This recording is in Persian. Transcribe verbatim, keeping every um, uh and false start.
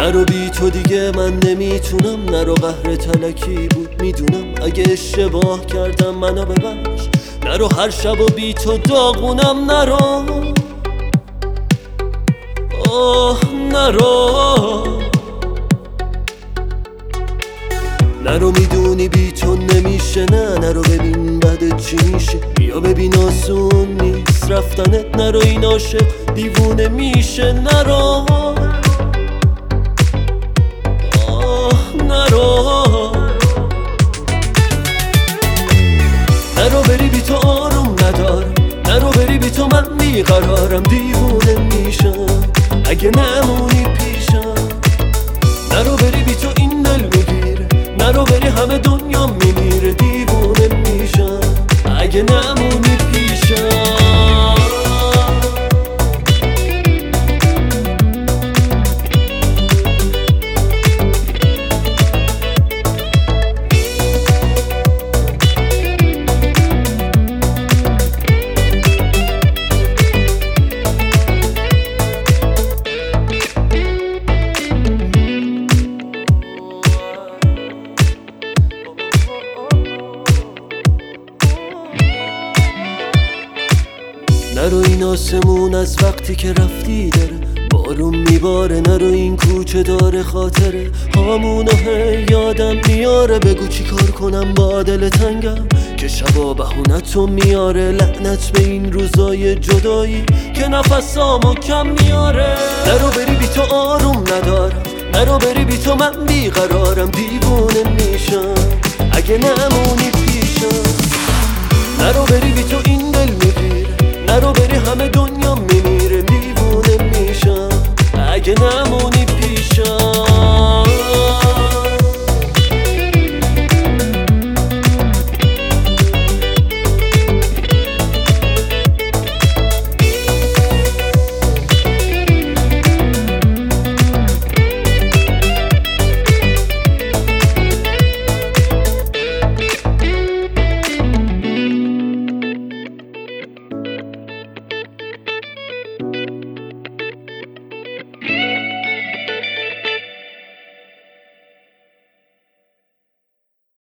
نرو بی تو دیگه من نمیتونم، نرو قهر تلکی بود میدونم، اگه اشتباه کردم منو ببخش. نرو هر شب و بی تو داغونم، نرو آه نرو نرو میدونی بی تو نمیشه، نه نرو ببین بعد چی میشه، بیا ببین آسون نیست رفتنت، نرو این عاشق دیوونه میشه، نرو آه نرو نرو بری بی تو آروم ندارم، نرو بری بی تو من بیقرارم، دیوونه میشم اگه نمونی پیشم، نرو بری بی تو این دل میگیره، نرو بری همه دنیا میمیره، دیوونه میشم اگه نمونی پیشم. نرو این آسمون از وقتی که رفتی داره بارون میباره، نرو این کوچه داره خاطره هامونو هی یادم میاره، بگو چی کار کنم با دل تنگم که شبا بهونتو میاره، لعنت به این روزای جدایی که نفسامو کم میاره. نرو بری بی تو آروم ندارم، نرو بری بی تو من بیقرارم، دیوونه میشم اگه نمونی پیشم، نرو بری بی تو این دل میگیره، نرو بری همه دنیا میمیره، دیوونه میشم اگه نم